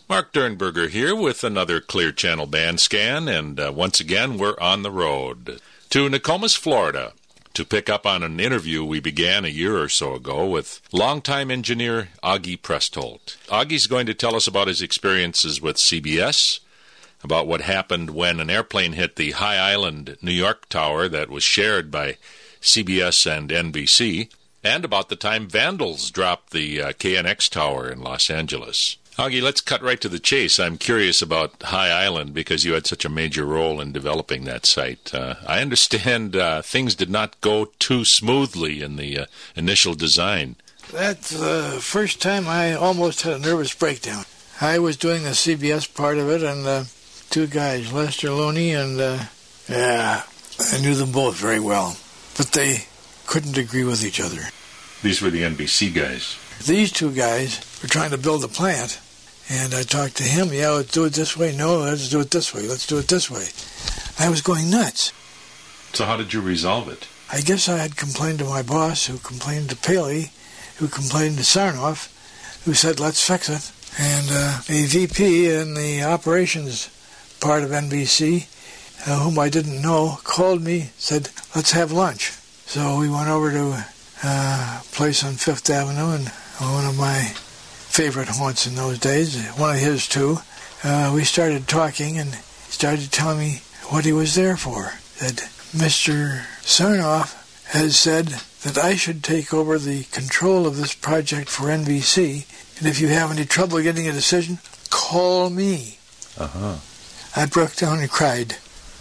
Mark Dernberger here with another Clear Channel Band Scan, and once again we're on the road to Nokomis, Florida, to pick up on an interview we began a year or so ago with longtime engineer Augie Prestholt. Augie's going to tell us about his experiences with CBS, about what happened when an airplane hit the High Island, New York tower that was shared by CBS and NBC, and about the time vandals dropped the KNX tower in Los Angeles. Augie, let's cut right to the chase. I'm curious about High Island because you had such a major role in developing that site. I understand things did not go too smoothly in the initial design. That's the first time I almost had a nervous breakdown. I was doing the CBS part of it, and two guys, Lester Looney and, I knew them both very well, but they couldn't agree with each other. These were the NBC guys. These two guys were trying to build a plant. And I talked to him, let's do it this way. No, let's do it this way. Let's do it this way. I was going nuts. So how did you resolve it? I guess I had complained to my boss, who complained to Paley, who complained to Sarnoff, who said, let's fix it. And a VP in the operations part of NBC, whom I didn't know, called me, said, let's have lunch. So we went over to a place on Fifth Avenue, and one of my favorite haunts in those days, one of his too. We started talking, and he started telling me what he was there for. That Mr. Sarnoff has said that I should take over the control of this project for NBC, and if you have any trouble getting a decision, call me. I broke down and cried.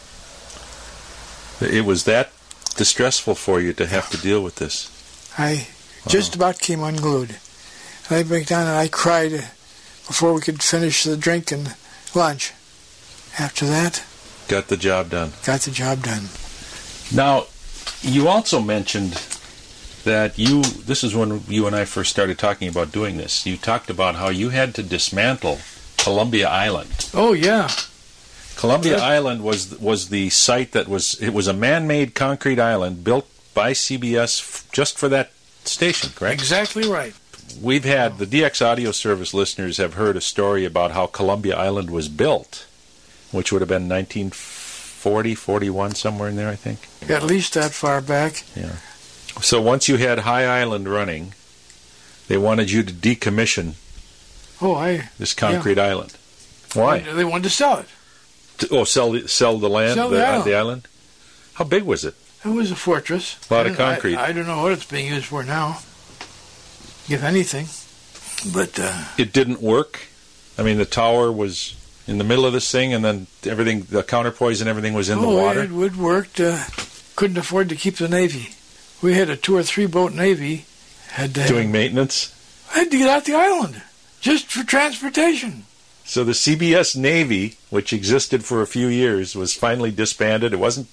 It was that distressful for you to have to deal with this? I just about came unglued. I broke down and I cried before we could finish the drink and lunch. After that, got the job done. Got the job done. Now, you also mentioned that this is when you and I first started talking about doing this. You talked about how you had to dismantle Columbia Island. Oh, yeah. Columbia Island was the site it was a man-made concrete island built by CBS just for that station, correct? Exactly right. We've had, the DX Audio Service listeners have heard a story about how Columbia Island was built, which would have been 1940, 41, somewhere in there, I think. At least that far back. Yeah. So once you had High Island running, they wanted you to decommission this concrete island. Why? They wanted to sell it. Sell the land, the island? How big was it? It was a fortress. A lot of concrete. I don't know what it's being used for now, if anything. But it didn't work? I mean, the tower was in the middle of this thing, and then everything, the counterpoise and everything was in the water? It worked. Couldn't afford to keep the Navy. We had a 2 or 3 boat Navy. Doing maintenance? I had to get out the island, just for transportation. So the CBS Navy, which existed for a few years, was finally disbanded. It wasn't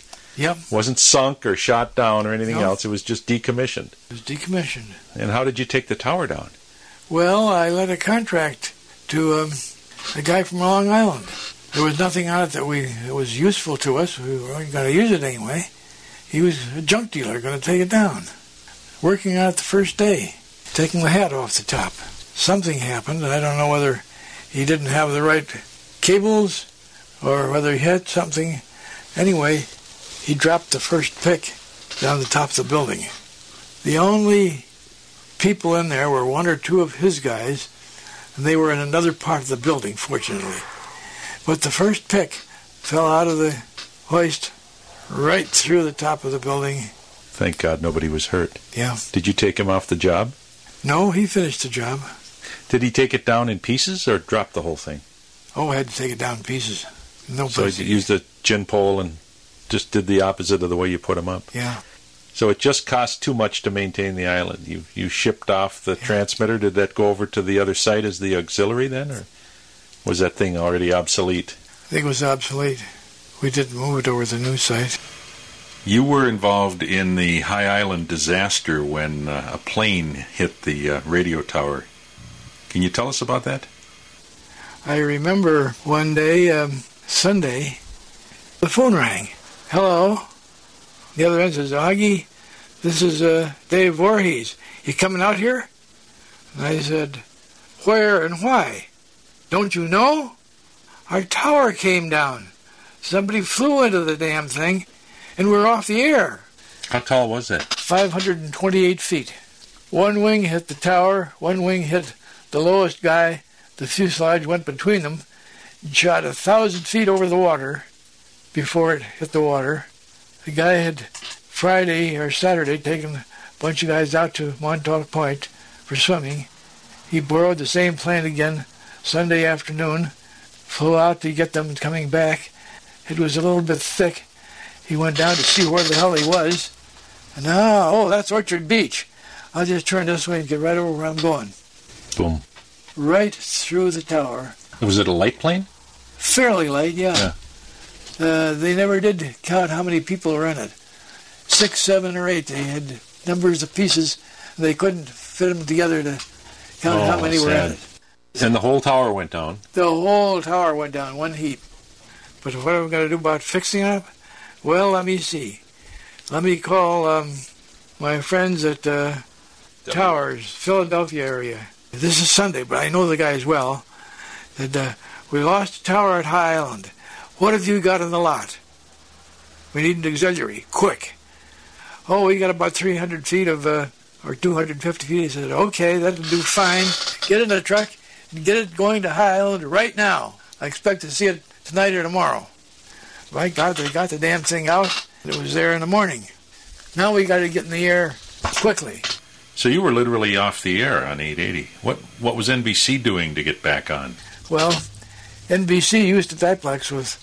sunk or shot down or anything else. It was just decommissioned. It was decommissioned. And how did you take the tower down? Well, I let a contract to a guy from Long Island. There was nothing on it that was useful to us. We weren't going to use it anyway. He was a junk dealer going to take it down. Working on it the first day, taking the hat off the top. Something happened. I don't know whether he didn't have the right cables or whether he had something. Anyway, he dropped the first pick down the top of the building. The only people in there were 1 or 2 of his guys, and they were in another part of the building, fortunately. But the first pick fell out of the hoist right through the top of the building. Thank God nobody was hurt. Yeah. Did you take him off the job? No, he finished the job. Did he take it down in pieces or drop the whole thing? Oh, I had to take it down in pieces. So he used a gin pole and just did the opposite of the way you put him up? Yeah. So it just cost too much to maintain the island. You shipped off the transmitter. Did that go over to the other site as the auxiliary then, or was that thing already obsolete? I think it was obsolete. We didn't move it over to the new site. You were involved in the High Island disaster when a plane hit the radio tower. Can you tell us about that? I remember one day, Sunday, the phone rang. Hello? The other end says, Augie, this is Dave Voorhees. You coming out here? And I said, where and why? Don't you know? Our tower came down. Somebody flew into the damn thing, and we're off the air. How tall was that? 528 feet. One wing hit the tower, one wing hit the lowest guy. The fuselage went between them and shot 1,000 feet over the water before it hit the water. The guy had Friday or Saturday taken a bunch of guys out to Montauk Point for swimming. He borrowed the same plane again Sunday afternoon, flew out to get them coming back. It was a little bit thick. He went down to see where the hell he was. And that's Orchard Beach. I'll just turn this way and get right over where I'm going. Boom. Right through the tower. Was it a light plane? Fairly light, yeah. They never did count how many people were in it. 6, 7, or 8. They had numbers of pieces. They couldn't fit them together to count how many were in it. And the whole tower went down? The whole tower went down, one heap. But what am I going to do about fixing it up? Well, let me see. Let me call my friends at Towers, Philadelphia area. This is Sunday, but I know the guys well. That we lost a tower at High Island. What have you got in the lot? We need an auxiliary, quick. Oh, we got about 300 feet of, or 250 feet. He said, okay, that'll do fine. Get in the truck and get it going to High Island right now. I expect to see it tonight or tomorrow. By God, they got the damn thing out. It was there in the morning. Now we got to get in the air quickly. So you were literally off the air on 880. What was NBC doing to get back on? Well, NBC used a diplex with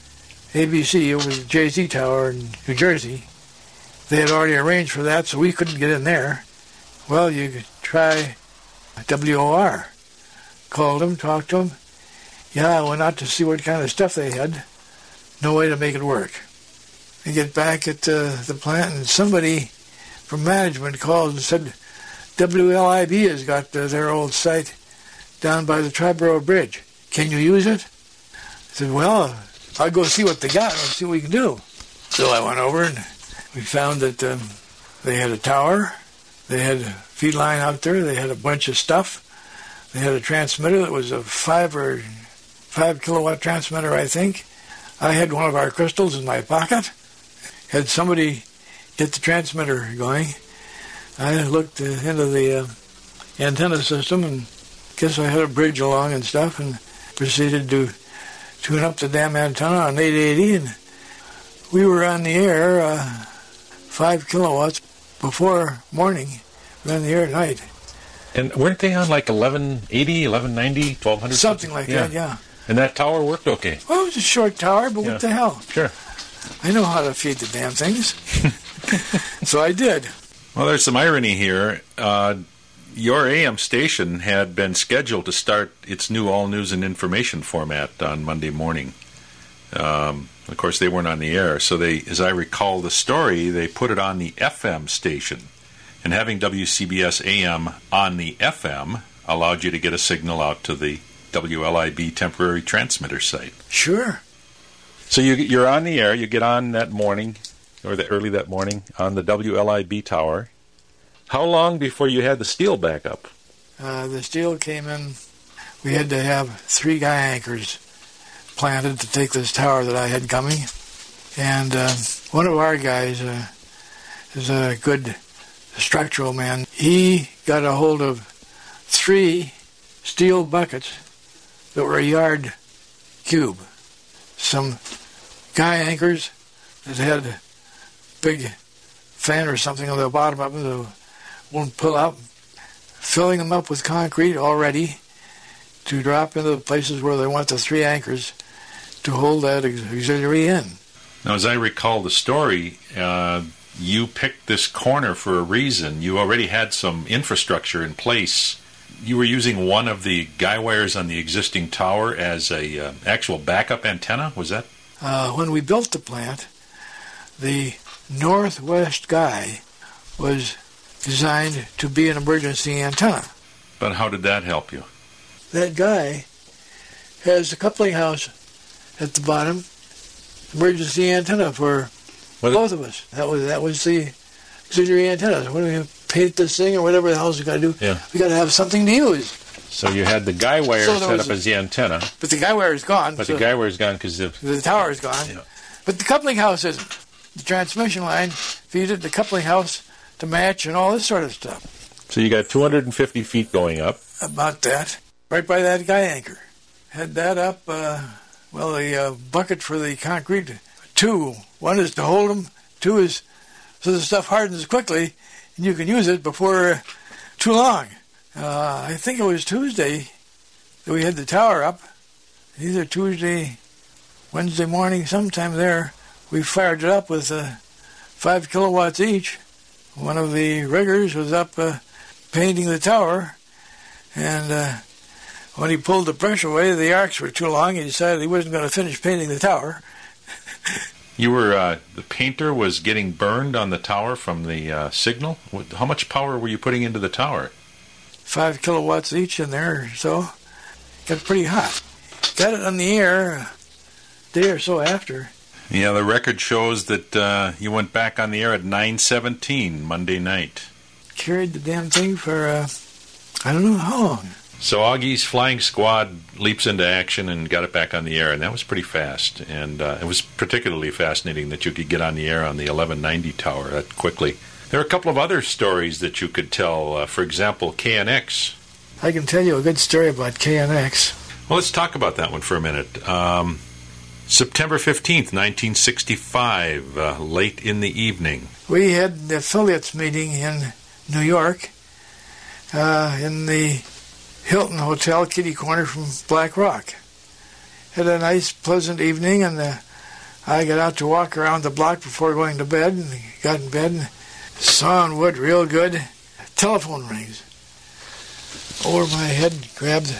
ABC over the Jay-Z Tower in New Jersey. They had already arranged for that, so we couldn't get in there. Well, you could try WOR. Called them, talked to them. Yeah, I went out to see what kind of stuff they had. No way to make it work. I get back at the plant, and somebody from management called and said, WLIB has got their old site down by the Triborough Bridge. Can you use it? I said, well, I'll go see what they got and see what we can do. So I went over, and we found that they had a tower, they had a feed line out there, they had a bunch of stuff. They had a transmitter that was a 5 kilowatt transmitter, I think. I had one of our crystals in my pocket. Had somebody get the transmitter going. I looked into the antenna system and guess I had a bridge along and stuff and proceeded to tune up the damn antenna on 880, and we were on the air 5 kilowatts before morning. We were on the air at night. And weren't they on like 1180, 1190, 1200? Something like that, yeah. And that tower worked okay? Well, it was a short tower, but what the hell? Sure. I know how to feed the damn things. So I did. Well, there's some irony here. Your AM station had been scheduled to start its new all news and information format on Monday morning. Of course, they weren't on the air, so they, as I recall the story, they put it on the FM station. And having WCBS AM on the FM allowed you to get a signal out to the WLIB temporary transmitter site. Sure. So you're on the air, you get on that morning, or early that morning, on the WLIB tower. How long before you had the steel back up? The steel came in. We had to have 3 guy anchors planted to take this tower that I had coming. And one of our guys is a good structural man. He got a hold of 3 steel buckets that were a yard cube. Some guy anchors that had a big fan or something on the bottom of them that won't pull out, filling them up with concrete already to drop into the places where they want the 3 anchors to hold that auxiliary in. Now, as I recall the story, you picked this corner for a reason. You already had some infrastructure in place. You were using one of the guy wires on the existing tower as a actual backup antenna, was that? When we built the plant, the northwest guy was designed to be an emergency antenna. But how did that help you? That guy has a coupling house at the bottom, emergency antenna for both of us. That was the auxiliary antenna. When we paint this thing or whatever the hell's we got to do, we got to have something to use. So you had the guy wire set up as the antenna. But the guy wire is gone. But the guy wire is gone because the tower is gone. Yeah. But the coupling house isn't. The transmission line feeded the coupling house to match and all this sort of stuff. So you got 250 feet going up. About that. Right by that guy anchor. Had that up, the bucket for the concrete, 2. 1 is to hold them, 2 is so the stuff hardens quickly and you can use it before too long. I think it was Tuesday that we had the tower up. Either Tuesday, Wednesday morning, sometime there, we fired it up with 5 kilowatts each. One of the riggers was up painting the tower, and when he pulled the pressure away, the arcs were too long. He decided he wasn't going to finish painting the tower. You were, the painter was getting burned on the tower from the signal? How much power were you putting into the tower? 5 kilowatts each in there, so got pretty hot. Got it on the air a day or so after. Yeah, the record shows that you went back on the air at 9:17 Monday night. Carried the damn thing for, I don't know how long. So Augie's flying squad leaps into action and got it back on the air, and that was pretty fast. And it was particularly fascinating that you could get on the air on the 1190 tower that quickly. There are a couple of other stories that you could tell. For example, KNX. I can tell you a good story about KNX. Well, let's talk about that one for a minute. September 15th, 1965, late in the evening. We had the affiliates meeting in New York in the Hilton Hotel, kitty corner from Black Rock. Had a nice, pleasant evening, and I got out to walk around the block before going to bed, and got in bed, and saw on wood real good. Telephone rings. Over my head, grabbed.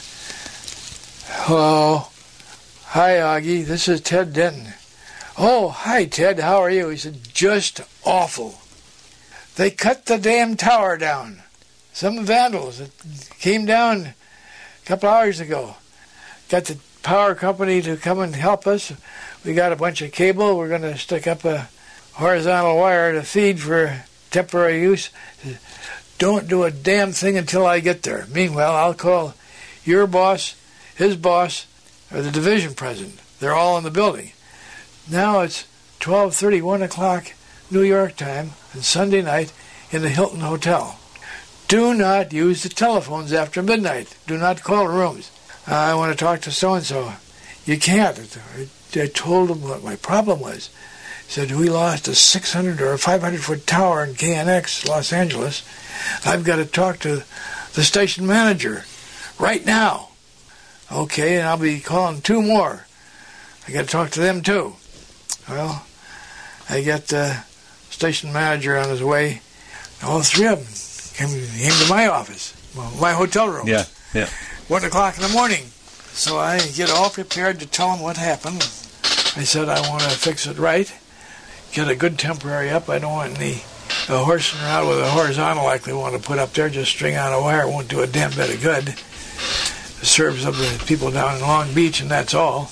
Hello. Hi, Augie. This is Ted Denton. Oh, hi, Ted. How are you? He said, just awful. They cut the damn tower down. Some vandals that came down a couple hours ago. Got the power company to come and help us. We got a bunch of cable. We're going to stick up a horizontal wire to feed for temporary use. Don't do a damn thing until I get there. Meanwhile, I'll call your boss, his boss, or the division president. They're all in the building. Now it's 12:30, 1 o'clock New York time on Sunday night in the Hilton Hotel. Do not use the telephones after midnight. Do not call rooms. I want to talk to so-and-so. You can't. I told him what my problem was. He said, we lost a 600 or a 500-foot tower in KNX, Los Angeles. I've got to talk to the station manager right now. Okay, and I'll be calling 2 more. I got to talk to them too. Well, I got the station manager on his way. All 3 of them came to my office, my hotel room. Yeah. 1 o'clock in the morning. So I get all prepared to tell them what happened. I said I want to fix it right, get a good temporary up. I don't want any horsing around with a horizontal like they want to put up there. Just string on a wire. It won't do a damn bit of good. It serves up the people down in Long Beach, and that's all.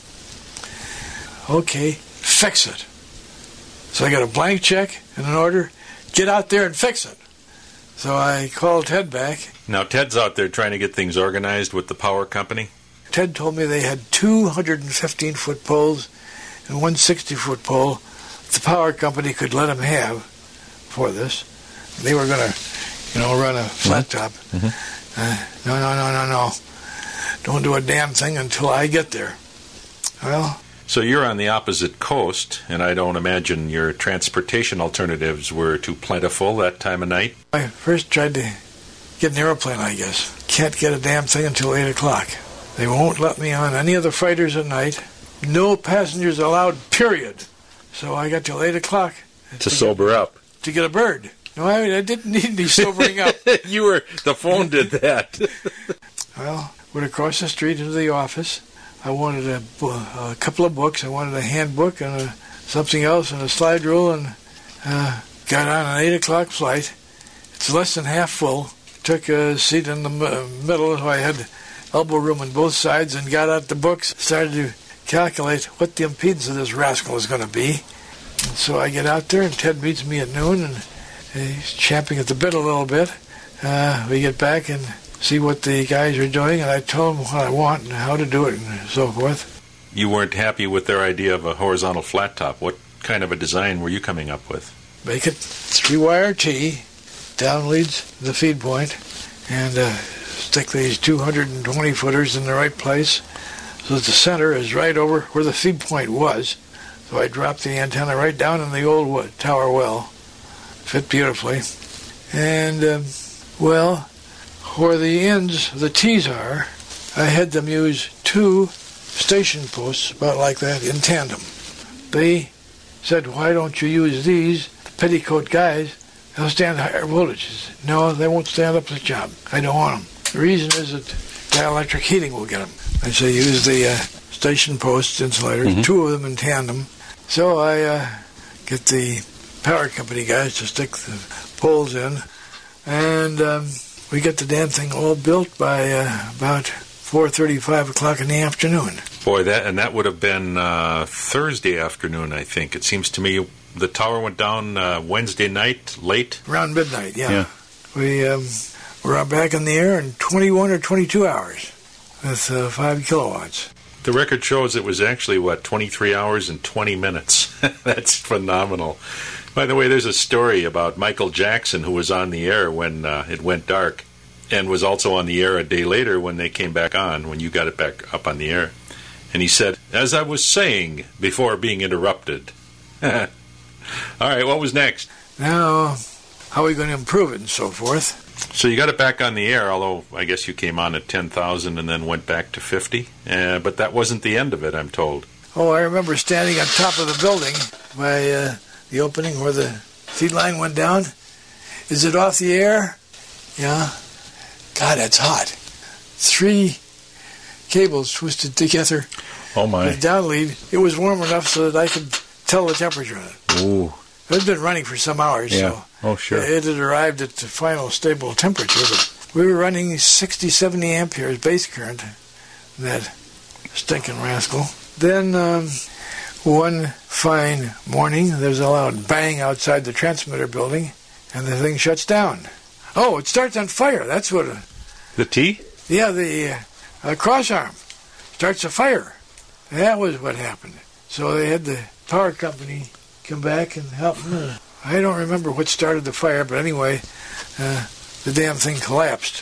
Okay, fix it. So I got a blank check and an order. Get out there and fix it. So I called Ted back. Now, Ted's out there trying to get things organized with the power company. Ted told me they had 2 115-foot poles and 1 60-foot pole the power company could let them have for this. They were going to, run a flat top. Mm-hmm. No. Don't do a damn thing until I get there. Well... So you're on the opposite coast, and I don't imagine your transportation alternatives were too plentiful that time of night? I first tried to get an airplane, I guess. Can't get a damn thing until 8 o'clock. They won't let me on any of the freighters at night. No passengers allowed, period. So I got till 8 o'clock. To sober up. To get a bird. No, I didn't need any sobering up. The phone did that. Well, went across the street into the office. I wanted a couple of books. I wanted a handbook and something else and a slide rule, and got on an 8 o'clock flight. It's less than half full. Took a seat in the middle, so I had elbow room on both sides, and got out the books. Started to calculate what the impedance of this rascal is going to be. And so I get out there, and Ted meets me at noon, and he's champing at the bit a little bit. We get back, and see what the guys are doing, and I tell them what I want and how to do it and so forth. You weren't happy with their idea of a horizontal flat top. What kind of a design were you coming up with? Make it 3-wire T, down leads the feed point, and stick these 220 footers in the right place so that the center is right over where the feed point was. So I dropped the antenna right down in the old tower well. Fit beautifully. And, where the ends, the T's are, I had them use 2 station posts, about like that, in tandem. They said, why don't you use these, the petticoat guys, they'll stand higher voltages. No, they won't stand up to the job. I don't want them. The reason is that dielectric heating will get them. I say use the station post insulators, 2 of them in tandem. So I get the power company guys to stick the poles in, and we get the damn thing all built by about 4:30, 5 o'clock in the afternoon. Boy, that would have been Thursday afternoon, I think. It seems to me the tower went down Wednesday night, late? Around midnight, yeah. We were back in the air in 21 or 22 hours with 5 kilowatts. The record shows it was actually, 23 hours and 20 minutes. That's phenomenal. By the way, there's a story about Michael Jackson, who was on the air when it went dark, and was also on the air a day later when they came back on, when you got it back up on the air. And he said, as I was saying before being interrupted. All right, what was next? Now, how are we going to improve it and so forth? So you got it back on the air, although I guess you came on at 10,000 and then went back to 50. But that wasn't the end of it, I'm told. Oh, I remember standing on top of the building by the opening where the feed line went down. Is it off the air? Yeah. God, that's hot. 3 cables twisted together. Oh, my. With down lead. It was warm enough so that I could tell the temperature of it. Ooh. It had been running for some hours, so sure. It had arrived at the final stable temperature. But we were running 60, 70 amperes base current, that stinking rascal. Then one fine morning, there's a loud bang outside the transmitter building, and the thing shuts down. Oh, it starts on fire. That's what... The T? Yeah, the cross arm starts a fire. That was what happened. So they had the power company come back and help me. I don't remember what started the fire, but anyway, the damn thing collapsed.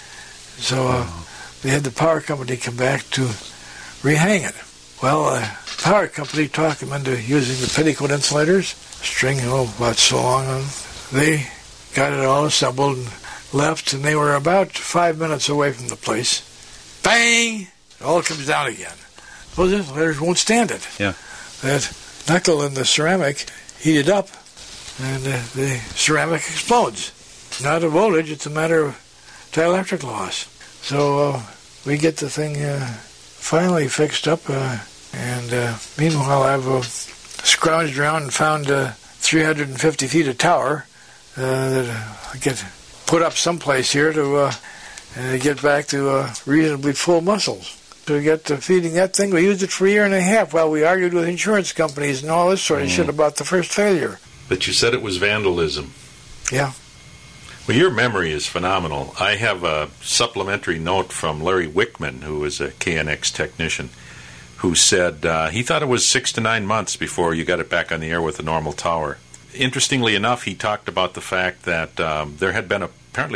So they had the power company come back to rehang it. Well, the power company talked them into using the petticoat insulators, string, about so long. They got it all assembled and left, and they were about 5 minutes away from the place. Bang! It all comes down again. Well, the insulators won't stand it. Yeah. That knuckle in the ceramic heated up, and the ceramic explodes. Not a voltage, it's a matter of dielectric loss. So we get the thing finally fixed up, and meanwhile I've scrounged around and found 350 feet of tower that I get put up someplace here to get back to reasonably full muscles. To get to feeding that thing, we used it for a year and a half while we argued with insurance companies and all this sort of shit about the first failure. But you said it was vandalism. Yeah. Well, your memory is phenomenal. I have a supplementary note from Larry Wickman, who is a KNX technician, who said he thought it was 6 to 9 months before you got it back on the air with a normal tower. Interestingly enough, he talked about the fact that there had been a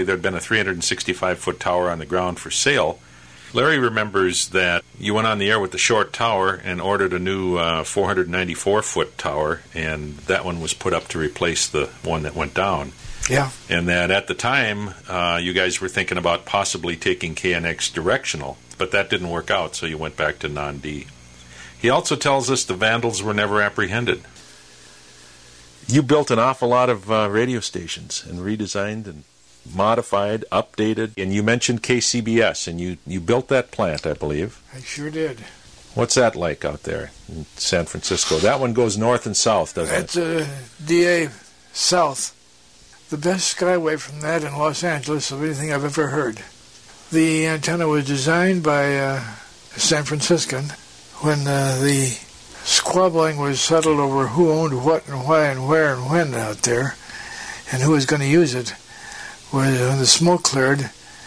365-foot tower on the ground for sale. Larry remembers that you went on the air with the short tower and ordered a new 494-foot tower, and that one was put up to replace the one that went down. Yeah. And that at the time, you guys were thinking about possibly taking KNX directional, but that didn't work out, so you went back to non-D. He also tells us the vandals were never apprehended. You built an awful lot of radio stations and redesigned and modified, updated, and you mentioned KCBS, and you built that plant, I believe. I sure did. What's that like out there in San Francisco? That one goes north and south, doesn't it? It's DA south. The best skyway from that in Los Angeles of anything I've ever heard. The antenna was designed by a San Franciscan when the squabbling was settled over who owned what and why and where and when out there and who was going to use it. When the smoke cleared,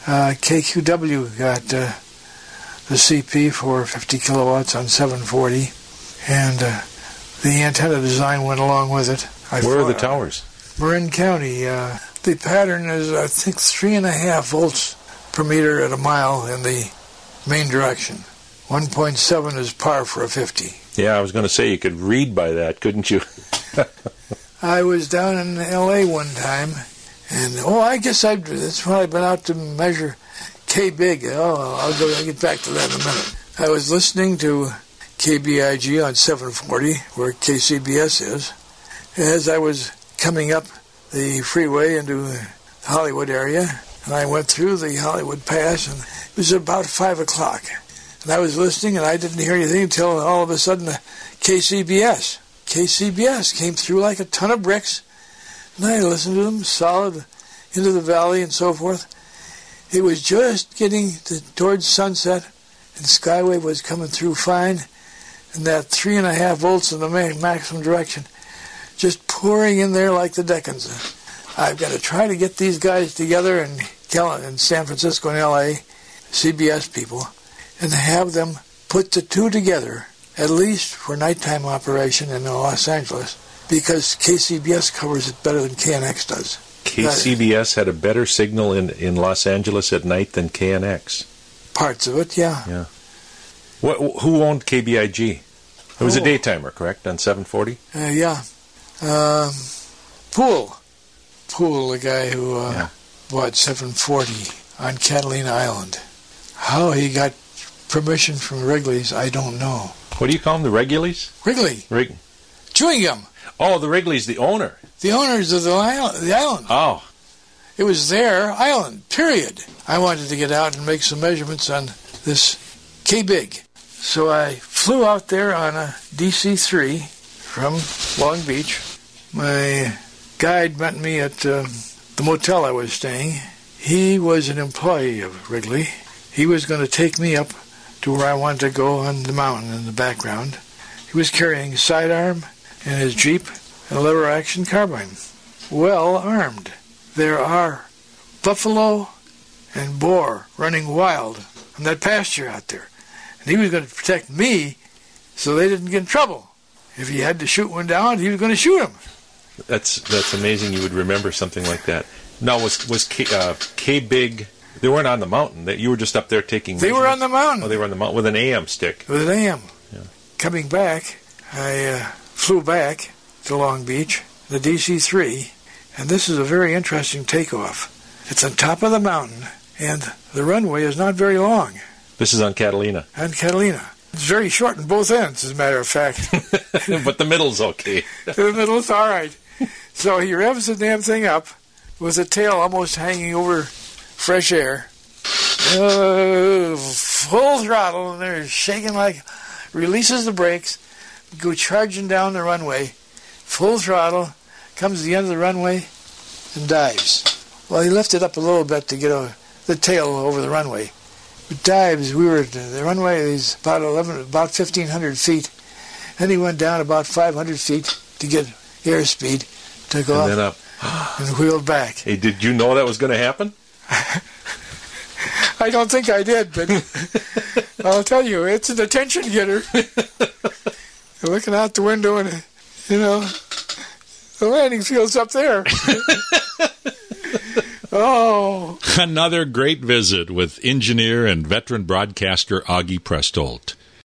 KQW got the CP for 50 kilowatts on 740, and the antenna design went along with it. Where are the towers? Marin County. The pattern is, I think, 3.5 volts per meter at a mile in the main direction. 1.7 is par for a 50. Yeah, I was going to say you could read by that, couldn't you? I was down in L.A. one time, and I guess that's when I've been out to measure K-Big. I'll get back to that in a minute. I was listening to KBIG on 740, where KCBS is, as I was coming up the freeway into the Hollywood area, and I went through the Hollywood Pass, and it was about 5 o'clock. And I was listening, and I didn't hear anything until all of a sudden KCBS came through like a ton of bricks, and I listened to them solid into the valley and so forth. It was just getting towards sunset, and Skywave was coming through fine, and that 3.5 volts in the maximum direction just pouring in there like the Decans. I've got to try to get these guys together in San Francisco and L.A., CBS people, and have them put the two together, at least for nighttime operation in Los Angeles, because KCBS covers it better than KNX does. KCBS had a better signal in Los Angeles at night than KNX. Parts of it, yeah. Yeah. Who owned KBIG? It was a daytimer, correct, on 740? Yeah. Poole, the guy who bought 740 on Catalina Island. How he got permission from Wrigley's, I don't know. What do you call them, the Wrigley's? Wrigley. Chewing gum. Oh, the Wrigley's, the owner. The owners of the island. Oh. It was their island, period. I wanted to get out and make some measurements on this K-Big. So I flew out there on a DC-3 from Long Beach. My guide met me at the motel I was staying. He was an employee of Wrigley. He was going to take me up to where I wanted to go on the mountain in the background. He was carrying a sidearm in his Jeep and a lever-action carbine, well armed. There are buffalo and boar running wild on that pasture out there. And he was going to protect me so they didn't get in trouble. If he had to shoot one down, he was going to shoot him. That's amazing you would remember something like that. Now, was K-Big... They weren't on the mountain. You were just up there taking... They were on the mountain. Oh, they were on the mountain with an AM stick. With an AM. Yeah. Coming back, I flew back to Long Beach, the DC-3, and this is a very interesting takeoff. It's on top of the mountain, and the runway is not very long. This is on Catalina. On Catalina. It's very short on both ends, as a matter of fact. But the middle's okay. The middle's all right. So he revs the damn thing up with the tail almost hanging over fresh air. Full throttle, and they're shaking like... Releases the brakes, go charging down the runway. Full throttle, comes to the end of the runway, and dives. Well, he lifted up a little bit to get the tail over the runway. It dives. The runway is about 1,500 feet. Then he went down about 500 feet to get airspeed, took off, then up. And wheeled back. Hey, did you know that was going to happen? I don't think I did, but I'll tell you, it's an attention getter. You're looking out the window and, the landing field's up there. Oh. Another great visit with engineer and veteran broadcaster Augie Prestolt.